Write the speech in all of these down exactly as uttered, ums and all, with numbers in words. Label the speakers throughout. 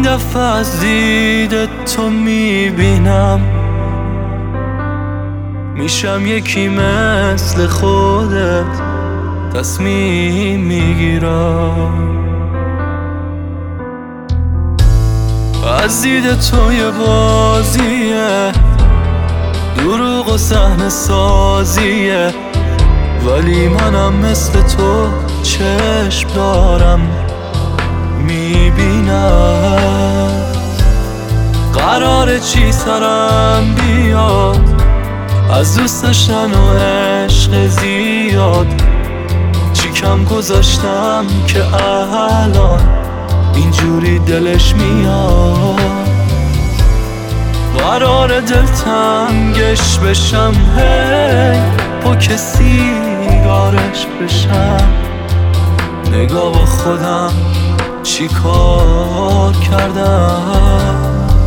Speaker 1: دفعه از دید تو میبینم میشم یکی مثل خودت، تصمیم میگیرم از دید تو یه بازیه، دروغ و صحنه سازیه، ولی منم مثل تو چشم دارم میبینم. قراره چی سرم بیاد از دوست داشتن و عشق زیاد، چی کم گذاشتم که الان اینجوری دلش میاد. قراره دلتنگش بشم، هی با کسی گارش بشم. نگاه با خودم چی کار کردم.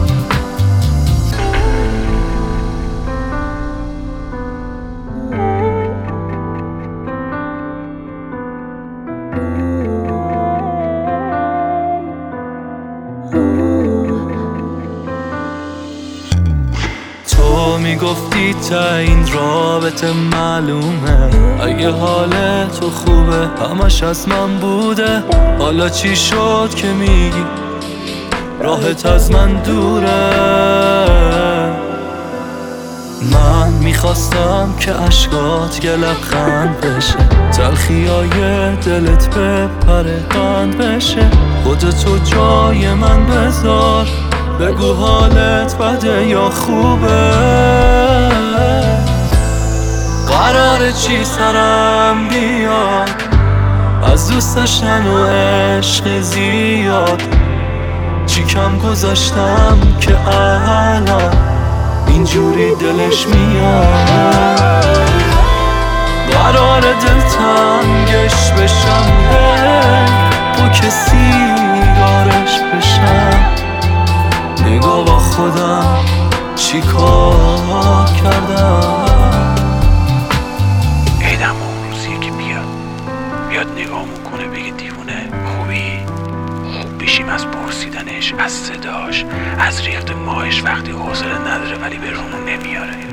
Speaker 1: تو میگفتی تا این رابطه معلومه، اگه حال تو خوبه همش از من بوده. حالا چی شد که میگی راحت از من دوره؟ من میخواستم که عشقات یه لبخند بشه، تلخیای دلت بپره قند بشه. خودتو جای من بذار، بگو حالت بده یا خوبه. قراره چی سرم بیاد از دوست داشتن و عشق زیاد، چی کم گذاشتم که الان اینجوری دلش میاد. قراره دلتنگش بشم، با کسی دارش بشم. نگاه با خودم چی کار کردم.
Speaker 2: عیدم اون روزیه که بیاد بیاد نگاه میکنه بگه دیوونه خوبی؟ خوب بشیم از پرسیدنش، از صداش، از ریخت ماهش وقتی حوصله نداره ولی به رومون نمیاره.